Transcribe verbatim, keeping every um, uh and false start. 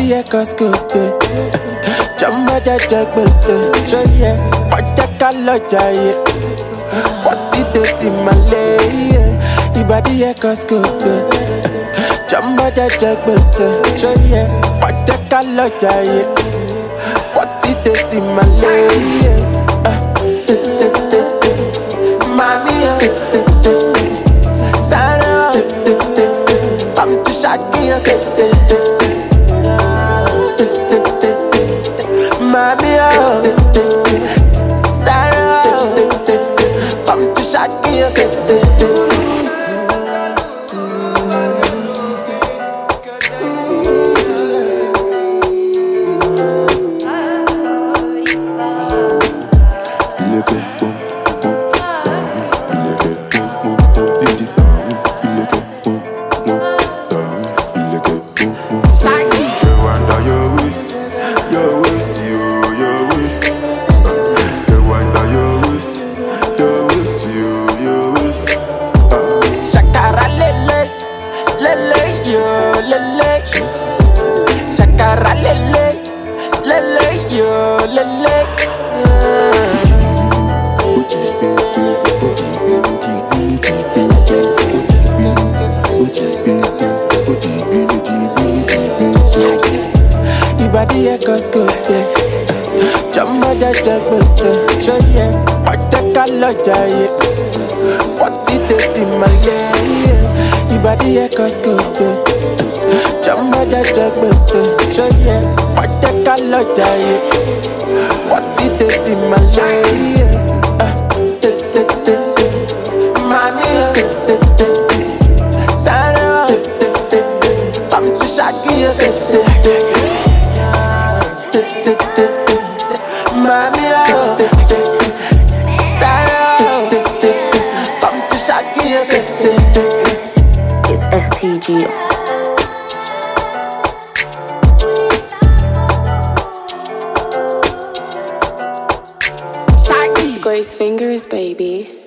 Ibadi e koskope. Jamba jaja gbese. Show yeah. Paja kaloja yeah. Forty days in Malay. Ibadi e koskope. Jamba jaja gbese. Show yeah. Paja kaloja yeah. Forty days in Malay. Mami, Sarah, I'm too shaggy. Mami, Sarah, I'm too shaggy. Shakara lele, lele yo lele. Ibadi e koskope. Jamba jaja gbese. Show yeah. Paja kaloja yeah. Forty days in Malay. Ibadi e koskope. Jamba jaja gbese. Show yeah. Paja kaloja yeah. Forty days in Malay. Mami, Sarah, I'm too shaggy. Mami, Sarah, I'm too shaggy. It's S T G. Grace Fingers, baby.